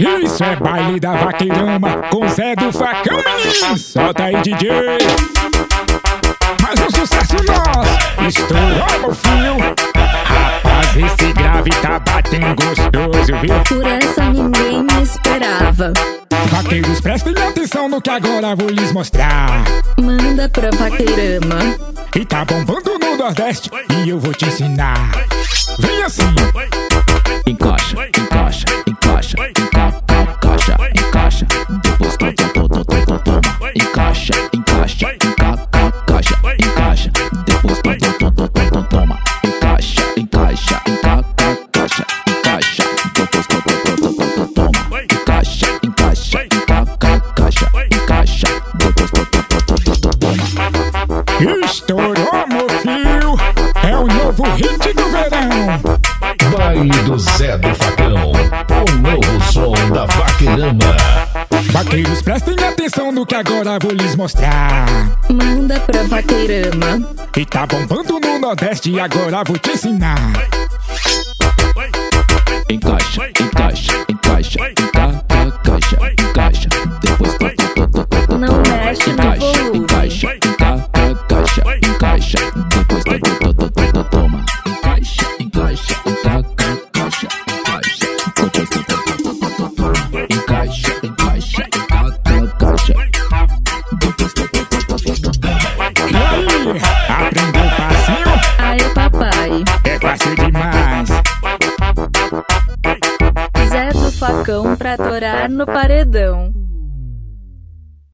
Isso é baile da Vaqueirama com Zé do Facão, menino. Solta aí, DJ. Mais um sucesso nosso. Estourou, meu filho. Rapaz, esse grave tá batendo gostoso, viu? Por essa ninguém me esperava. Vaqueiros, prestem atenção no que agora vou lhes mostrar. Manda pra Vaqueirama. E tá bombando no Nordeste e eu vou te ensinar. Vem assim. Encaixa, encaixa, encaixa, encaixa, encaixa. Depois toma. Encaixa, encaixa, encaixa, encaixa. Depois toma. Encaixa, encaixa, encaixa, encaixa. Depois toma. Encaixa, encaixa, encaixa, encaixa. Depois toma. Estourou, meu filho. É o novo hit do verão. Baile do Zé do Facão, o novo som da Vaqueirama. Vaqueiros, prestem atenção no que agora vou lhes mostrar. Manda pra Vaqueirama. E tá bombando no Nordeste e agora vou te ensinar. Encaixa, encaixa, encaixa, encaixa, encaixa. Depois Não mexe no volume. Encaixa, encaixa, encaixa. Depois toma. Encaixa, encaixa, encaixa, encaixa. Depois toma. Encaixa, encaixa, encaixa. Depois E aí, aprendeu o passinho? Ai, papai. É fácil demais. Zé do Facão pra torar no paredão.